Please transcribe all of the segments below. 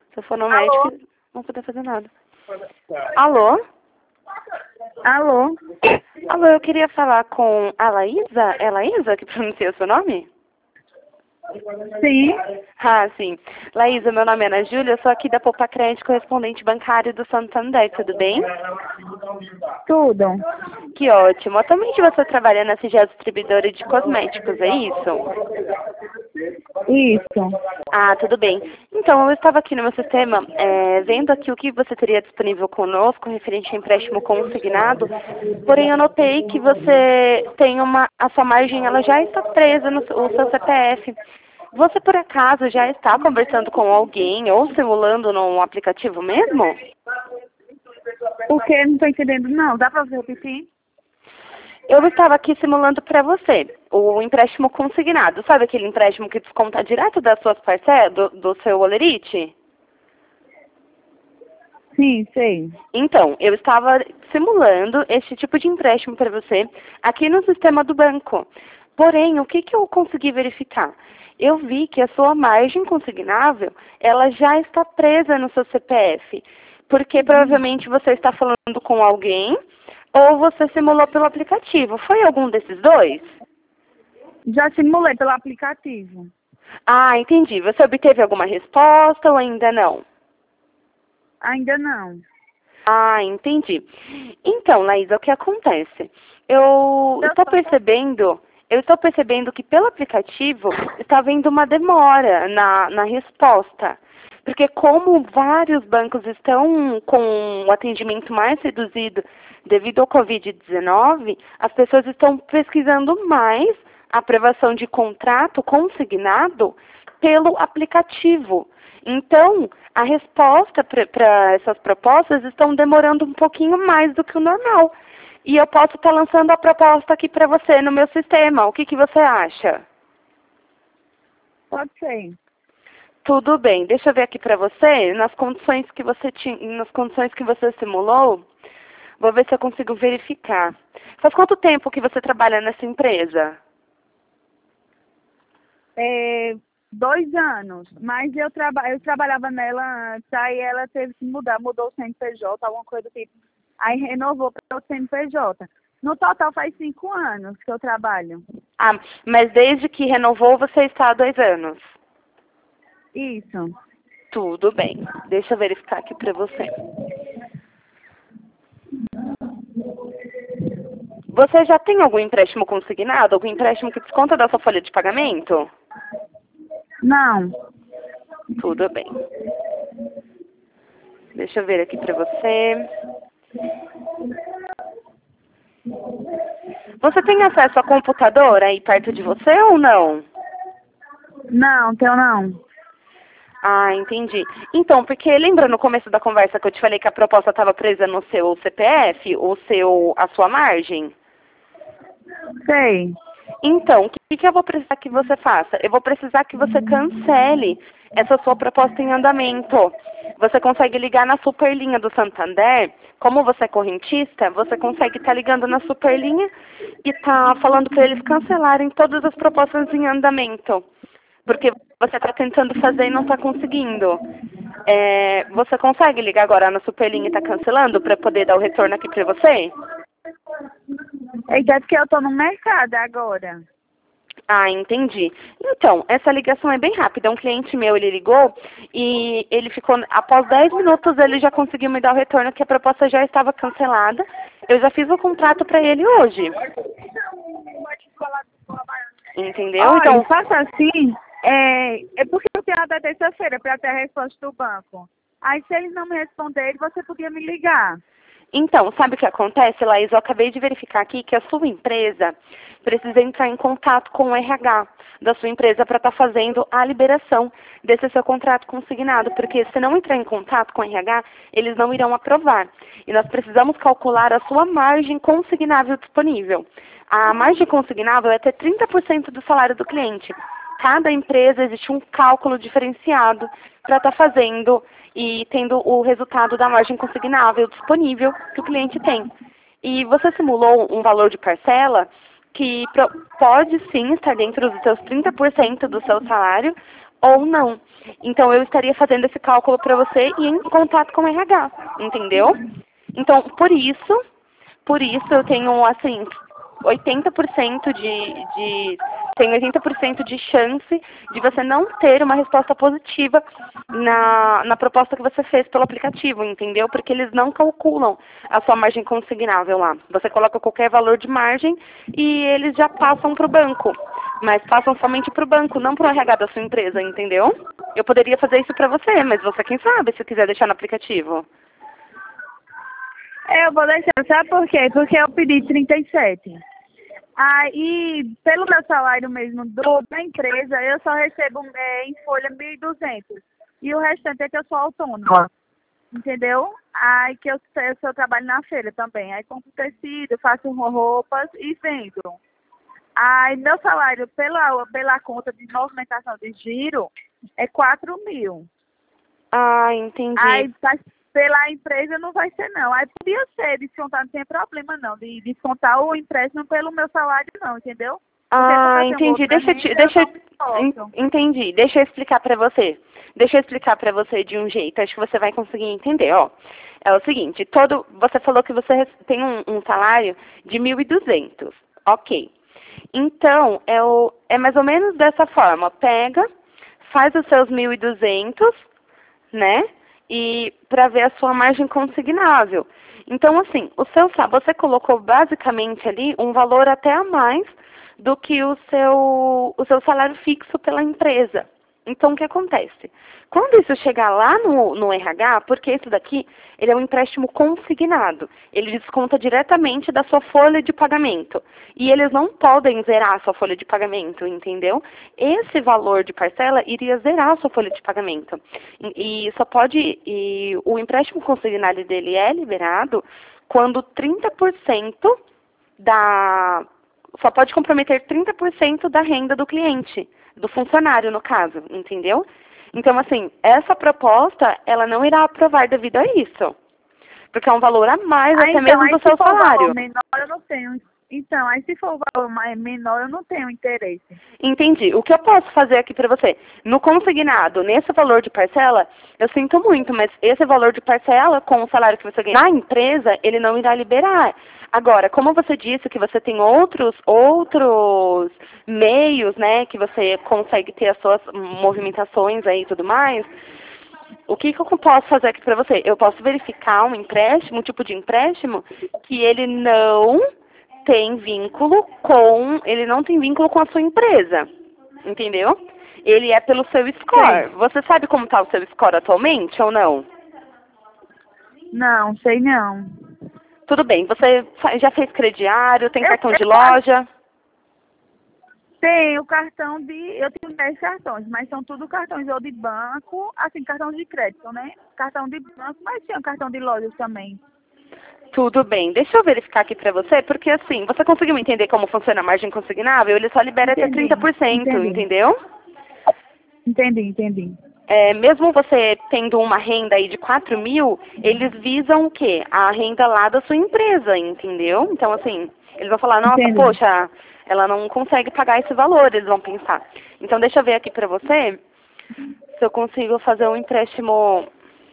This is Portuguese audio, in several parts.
Se eu for no Alô? médico, não vou poder fazer nada. Alô? Alô? Alô, eu queria falar com a Laísa. É Laísa que pronuncia o seu nome? Sim. Ah, sim. Laísa, meu nome é Ana Júlia, eu sou aqui da Poupa Crédito, correspondente bancário do Santander, tudo bem? Tudo. Que ótimo. Atualmente você trabalha na CGA Distribuidora de Cosméticos, é isso? Isso. Ah, tudo bem. Então, eu estava aqui no meu sistema, vendo aqui o que você teria disponível conosco, referente a empréstimo consignado, porém eu notei que você tem a sua margem, ela já está presa no o seu CPF. Você, por acaso, já está conversando com alguém ou simulando num aplicativo mesmo? O que? Não tô entendendo, não. Dá pra você repetir? Eu estava aqui simulando para você o empréstimo consignado. Sabe aquele empréstimo que desconta direto das suas parcelas, do seu Olerite? Sim, sei. Então, eu estava simulando este tipo de empréstimo para você aqui no sistema do banco. Porém, o que eu consegui verificar? Eu vi que a sua margem consignável, ela já está presa no seu CPF. Porque provavelmente você está falando com alguém ou você simulou pelo aplicativo. Foi algum desses dois? Já simulei pelo aplicativo. Ah, entendi. Você obteve alguma resposta ou ainda não? Ainda não. Ah, entendi. Então, Laísa, o que acontece? Eu estou percebendo que pelo aplicativo está havendo uma demora na resposta. Porque como vários bancos estão com o atendimento mais reduzido devido ao Covid-19, as pessoas estão pesquisando mais a aprovação de contrato consignado pelo aplicativo. Então, a resposta para essas propostas estão demorando um pouquinho mais do que o normal. E eu posso estar lançando a proposta aqui para você no meu sistema. O que você acha? Pode ser. Tudo bem. Deixa eu ver aqui para você, nas condições que você tinha, nas condições que você simulou, vou ver se eu consigo verificar. Faz quanto tempo que você trabalha nessa empresa? 2 anos. Mas eu trabalhava nela antes, aí ela teve que mudar, mudou o CNPJ, alguma coisa do tipo. Aí renovou para o CNPJ. No total faz 5 anos que eu trabalho. Ah, mas desde que renovou você está há 2 anos. Isso. Tudo bem. Deixa eu verificar aqui para você. Você já tem algum empréstimo consignado? Algum empréstimo que desconta da sua folha de pagamento? Não. Tudo bem. Deixa eu ver aqui para você. Você tem acesso a computador aí perto de você ou não? Não, tenho não. Ah, entendi. Então, porque lembra no começo da conversa que eu te falei que a proposta estava presa no seu CPF, a sua margem? Sei. Então, o que eu vou precisar que você faça? Eu vou precisar que você cancele essa sua proposta em andamento. Você consegue ligar na superlinha do Santander. Como você é correntista, você consegue estar ligando na superlinha e tá falando para eles cancelarem todas as propostas em andamento. Porque você está tentando fazer e não está conseguindo. Você consegue ligar agora na superlinha e estar cancelando para poder dar o retorno aqui para você? É que eu tô no mercado agora. Ah, entendi. Então, essa ligação é bem rápida. Um cliente meu, ele ligou e ele ficou, após 10 minutos, ele já conseguiu me dar o retorno que a proposta já estava cancelada. Eu já fiz o contrato para ele hoje. Entendeu? Olha, Então, faça assim. É porque eu tenho até terça-feira para ter a resposta do banco. Aí se eles não me responderem, você podia me ligar. Então, sabe o que acontece, Laís? Eu acabei de verificar aqui que a sua empresa precisa entrar em contato com o RH da sua empresa para estar fazendo a liberação desse seu contrato consignado, porque se não entrar em contato com o RH, eles não irão aprovar. E nós precisamos calcular a sua margem consignável disponível. A margem consignável é até 30% do salário do cliente. Cada empresa existe um cálculo diferenciado para estar fazendo e tendo o resultado da margem consignável disponível que o cliente tem. E você simulou um valor de parcela que pode sim estar dentro dos seus 30% do seu salário, ou não. Então, eu estaria fazendo esse cálculo para você e em contato com o RH, entendeu? Então, por isso eu tenho, assim, 80% tem 80% de chance de você não ter uma resposta positiva na proposta que você fez pelo aplicativo, entendeu? Porque eles não calculam a sua margem consignável lá. Você coloca qualquer valor de margem e eles já passam para o banco. Mas passam somente para o banco, não para o RH da sua empresa, entendeu? Eu poderia fazer isso para você, mas você quem sabe se quiser deixar no aplicativo. Eu vou deixar, sabe por quê? Porque eu pedi 37. Aí, pelo meu salário mesmo da empresa, eu só recebo em folha 1.200. E o restante é que eu sou autônoma, entendeu? Aí que eu trabalho na feira também. Aí compro tecido, faço roupas e vendo. Aí meu salário pela conta de movimentação de giro é 4.000. Ah, entendi. Aí pela empresa não vai ser não. Aí podia ser descontar, não tem problema não, de descontar o empréstimo pelo meu salário não, entendeu? Ah, entendi. Entendi. Deixa eu explicar para você. Deixa eu explicar para você de um jeito. Acho que você vai conseguir entender, ó. É o seguinte, você falou que você tem um salário de 1.200. Ok. Então, é mais ou menos dessa forma. Pega, faz os seus 1.200, né? E para ver a sua margem consignável. Então, assim, você colocou basicamente ali um valor até a mais do que o seu salário fixo pela empresa. Então, o que acontece? Quando isso chegar lá no RH, porque isso daqui, ele é um empréstimo consignado. Ele desconta diretamente da sua folha de pagamento. E eles não podem zerar a sua folha de pagamento, entendeu? Esse valor de parcela iria zerar a sua folha de pagamento. E o empréstimo consignado dele é liberado quando 30% só pode comprometer 30% da renda do cliente, do funcionário, no caso, entendeu? Então, assim, essa proposta, ela não irá aprovar devido a isso. Porque é um valor a mais até mesmo do seu salário. Menor, eu não tenho. Então, aí se for o valor menor, eu não tenho interesse. Entendi. O que eu posso fazer aqui para você? No consignado, nesse valor de parcela, eu sinto muito, mas esse valor de parcela, com o salário que você ganha na empresa, ele não irá liberar. Agora, como você disse que você tem outros meios, né, que você consegue ter as suas movimentações aí e tudo mais, o que eu posso fazer aqui para você? Eu posso verificar um empréstimo, um tipo de empréstimo, que ele não tem vínculo com a sua empresa, entendeu? Ele é pelo seu score. Sei. Você sabe como está o seu score atualmente ou não? Não, sei não. Tudo bem, você já fez crediário, tem cartão de loja? Tenho cartão eu tenho 10 cartões, mas são tudo cartões ou de banco, assim, cartão de crédito, né? Cartão de banco, mas tinha cartão de lojas também. Tudo bem, deixa eu verificar aqui pra você, porque assim, você conseguiu entender como funciona a margem consignável? Ele só libera até 30%, entendeu? Entendi. Mesmo você tendo uma renda aí de 4.000, eles visam o quê? A renda lá da sua empresa, entendeu? Então, assim, eles vão falar, nossa, poxa, ela não consegue pagar esse valor, eles vão pensar. Então, deixa eu ver aqui pra você se eu consigo fazer um empréstimo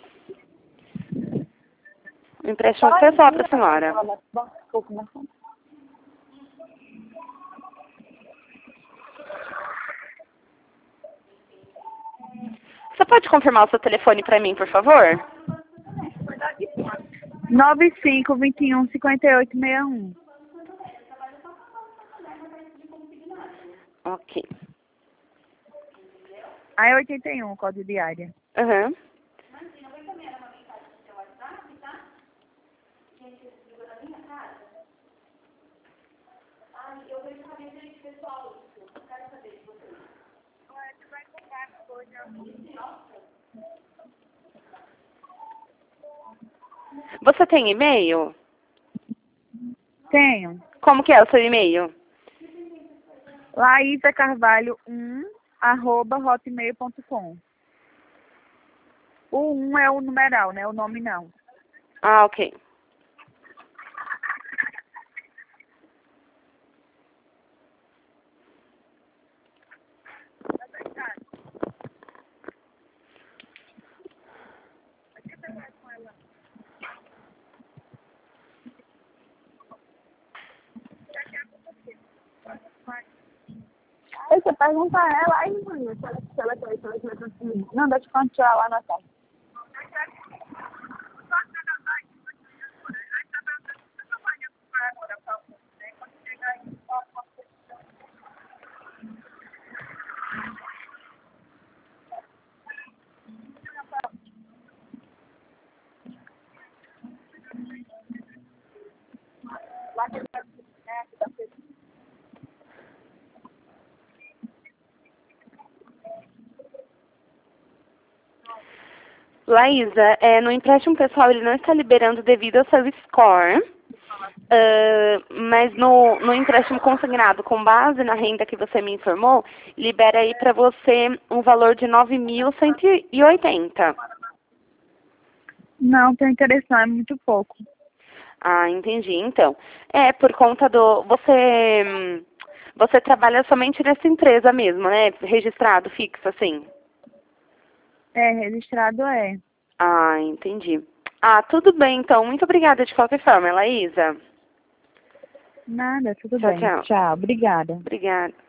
pessoal pra senhora. Você pode confirmar o seu telefone pra mim, por favor? 95215861. Ok. Aí é 81, código de área. Aham. Você tem e-mail? Tenho. Como que é o seu e-mail? laisacarvalho1@hotmail.com. O 1 é o numeral, né? O nome não. Ah, ok. pergunta a ela, aí, mãe, se ela quer comigo. Não, deixa eu continuar lá na sala. Laísa, no empréstimo pessoal ele não está liberando devido ao seu score, mas no empréstimo consignado com base na renda que você me informou, libera aí para você um valor de 9.180. Não, tem interesse não, é muito pouco. Ah, entendi. Então, por conta do... Você trabalha somente nessa empresa mesmo, né? Registrado, fixo, assim? É, registrado é. Ah, entendi. Ah, tudo bem, então. Muito obrigada de qualquer forma, Laísa. Nada, tudo Tchau, bem. tchau. Tchau, obrigada. Obrigada.